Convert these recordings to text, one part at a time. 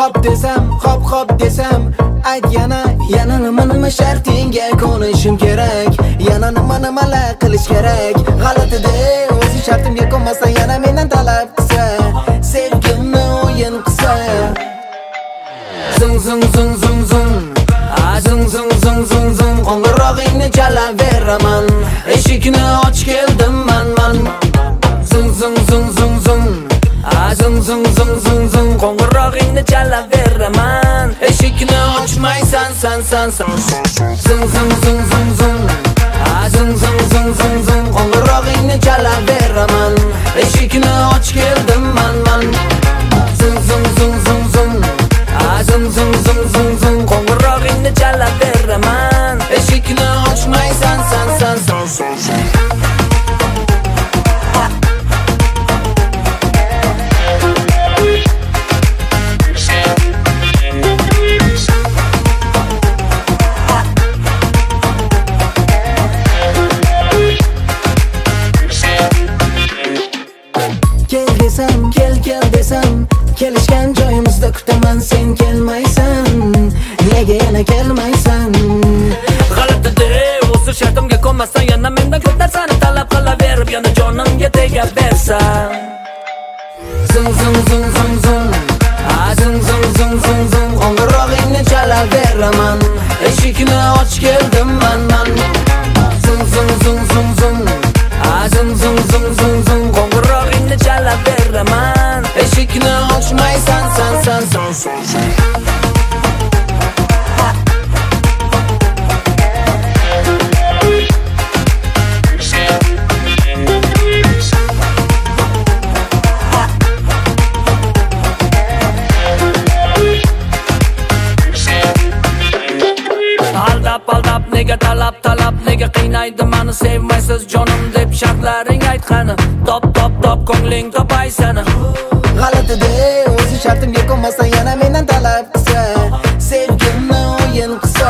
hop desam ayt yana nima shartingga ko'nishim kerak, yana nimalar qilish kerak. G'alatida o'zi shartimga ko'nmasa yana mendan talab qilsa, sevgimni o'yin qilsa. Zung zung zung zung zung, zung zung zung zung zung, qo'ng'irog'ingni chalaveraman, eshikni och keldim man. Zung zung zung zung zung, zung zung zung zung zung, qo'ng'irog'ingni chalaveraman, eshikni ochmaysan san. Zung zung zung zung zung, zung zung zung zung zung, qo'ng'irog'ingni chalaveraman, eshikni och keldim man. Zung zung zung zung zung, zung zung zung zung zung, qo'ng'irog'ingni chalaveraman, eshikni ochmaysan san. Kel desam, kelishgan joyimizda kutaman, sen kelmaysan, nega yana kelmaysan? G'alatida o'zi shartimga ko'nmasdan yana mendan ko'p narsani talab qilaverib, yana jonimga tegab bersan. Zung zung zung zung zung, zung zung zung zung zung, qo'ng'irog'ingni chalaveraman, eshikni och keldim man. Zung zung zung zung zung, zung zung zung zung zung, qo'ng'irog'ingni chalaveraman, eshikni ochmaysan san. Aldab nega talab nega qiynaydi mani, sevmaysiz jonim deb shartlaring aytqani, top ko'ngling topaysan. G'alatida o'zi shartimga ko'nmasa yana mendan talab qilsa, sevgimni o'yin qilsa.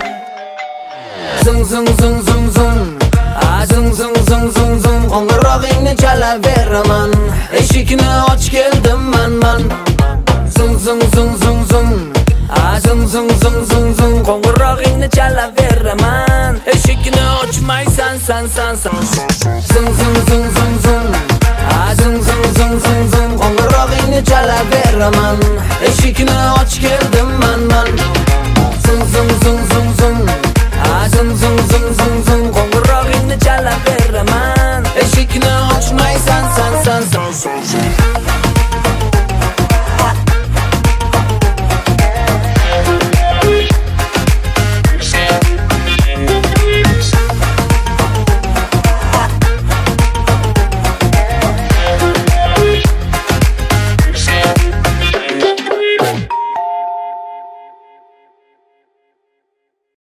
Zung zung zung zung zung, zung zung zung zung zung, qo'ng'irog'ingni chalaveraman, eshikni och keldim man. Zung zung zung zung zung, zung zung zung zung zung, qo'ng'irog'ingni chalaveraman, eshikni ochmaysan san. Zung zung zung zung zung, zung zung zung zung zung, qo'ng'irog'ingni chalaveraman, eshikni och keldim.